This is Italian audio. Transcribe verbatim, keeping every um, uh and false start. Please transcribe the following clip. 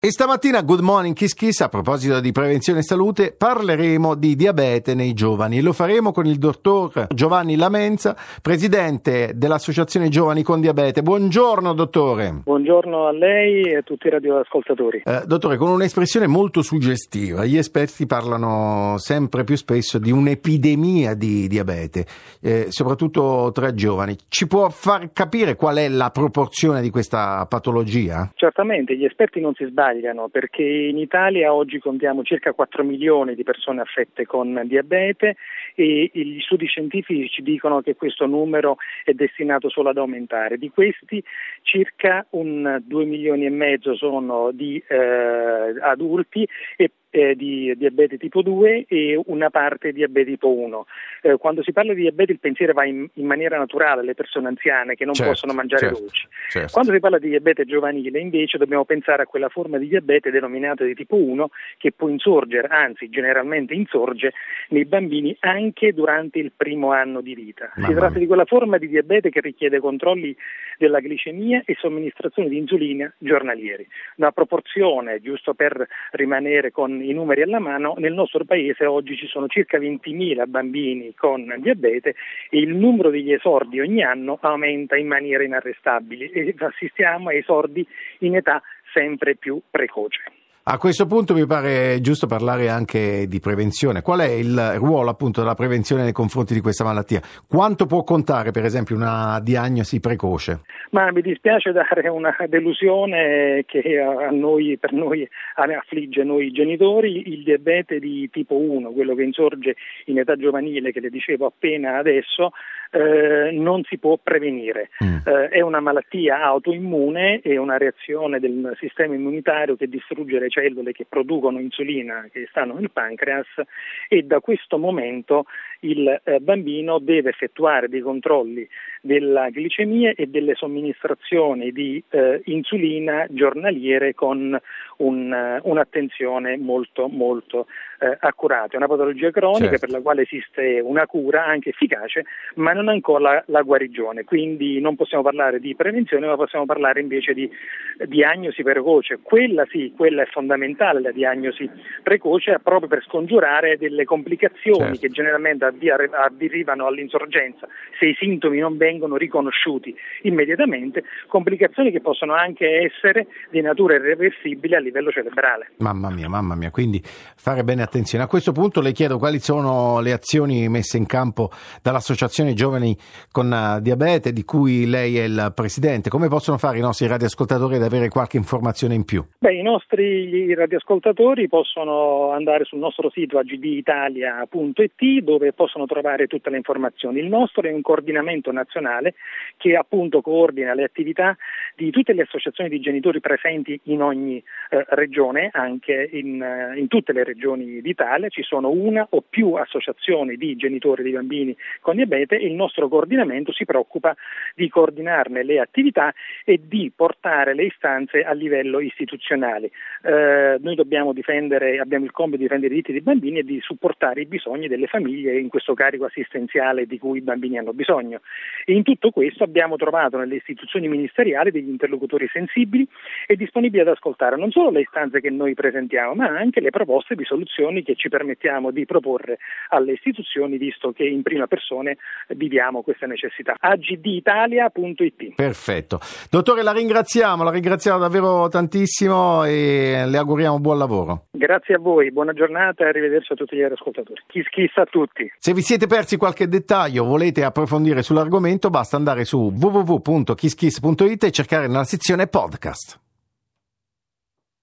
E stamattina Good Morning Kiss Kiss, a proposito di prevenzione e salute, parleremo di diabete nei giovani e lo faremo con il dottor Giovanni Lamenza, presidente dell'Associazione Giovani con Diabete. Buongiorno dottore. Buongiorno a lei e a tutti i radioascoltatori. Eh, dottore, con un'espressione molto suggestiva, gli esperti parlano sempre più spesso di un'epidemia di diabete, eh, soprattutto tra giovani. Ci può far capire qual è la proporzione di questa patologia? Certamente, gli esperti non si sbagliano, perché in Italia oggi contiamo circa quattro milioni di persone affette con diabete e gli studi scientifici ci dicono che questo numero è destinato solo ad aumentare. Di questi circa un due milioni e mezzo sono di eh, adulti e Eh, di diabete tipo due e una parte diabete tipo uno. Eh, quando si parla di diabete il pensiero va in, in maniera naturale alle persone anziane che non certo, possono mangiare certo, dolci. Certo. Quando si parla di diabete giovanile invece dobbiamo pensare a quella forma di diabete denominata di tipo uno che può insorgere, anzi generalmente insorge nei bambini anche durante il primo anno di vita. Mamma si tratta mia. di quella forma di diabete che richiede controlli della glicemia e somministrazione di insulina giornalieri. Una proporzione, giusto per rimanere con i numeri alla mano, nel nostro paese oggi ci sono circa ventimila bambini con diabete e il numero degli esordi ogni anno aumenta in maniera inarrestabile e assistiamo a esordi in età sempre più precoce. A questo punto mi pare giusto parlare anche di prevenzione. Qual è il ruolo appunto della prevenzione nei confronti di questa malattia? Quanto può contare per esempio una diagnosi precoce? Ma mi dispiace dare una delusione che a noi, per noi affligge noi genitori. Il diabete di tipo uno, quello che insorge in età giovanile, che le dicevo appena adesso, eh, non si può prevenire. Mm. Eh, è una malattia autoimmune, è una reazione del sistema immunitario che distrugge le cellule che producono insulina che stanno nel pancreas e da questo momento il eh, bambino deve effettuare dei controlli della glicemia e delle somministrazioni di eh, insulina giornaliere con un, un'attenzione molto molto eh, accurata. È una patologia cronica certo. per la quale esiste una cura anche efficace, ma non ancora la, la guarigione, quindi non possiamo parlare di prevenzione, ma possiamo parlare invece di diagnosi precoce. Quella sì, quella è fondamentale, la diagnosi precoce, proprio per scongiurare delle complicazioni certo. che generalmente arrivano all'insorgenza se i sintomi non vengono riconosciuti immediatamente, complicazioni che possono anche essere di natura irreversibile a livello cerebrale. Mamma mia, mamma mia, quindi fare bene attenzione. A questo punto le chiedo quali sono le azioni messe in campo dall'Associazione Giovani con Diabete, di cui lei è il presidente. Come possono fare i nostri radioascoltatori ad avere qualche informazione in più? Beh, i nostri radioascoltatori possono andare sul nostro sito a g d italia punto i t dove possono trovare tutte le informazioni. Il nostro è un coordinamento nazionale che appunto coordina le attività di tutte le associazioni di genitori presenti in ogni eh, regione, anche in, eh, in tutte le regioni d'Italia. Ci sono una o più associazioni di genitori di bambini con diabete e il nostro coordinamento si preoccupa di coordinarne le attività e di portare le istanze a livello istituzionale. Eh, noi dobbiamo difendere, abbiamo il compito di difendere i diritti dei bambini e di supportare i bisogni delle famiglie in questo carico assistenziale di cui i bambini hanno bisogno. E in tutto questo abbiamo trovato nelle istituzioni ministeriali degli interlocutori sensibili e disponibili ad ascoltare non solo le istanze che noi presentiamo, ma anche le proposte di soluzioni che ci permettiamo di proporre alle istituzioni, visto che in prima persona viviamo questa necessità. a g d italia punto i t. Perfetto. Dottore, la ringraziamo, la ringraziamo davvero tantissimo e le auguriamo buon lavoro. Grazie a voi, buona giornata e arrivederci a tutti gli ascoltatori. Kiss kiss a tutti. Se vi siete persi qualche dettaglio o volete approfondire sull'argomento, basta andare su w w w punto kiss kiss punto i t e cercare nella sezione podcast.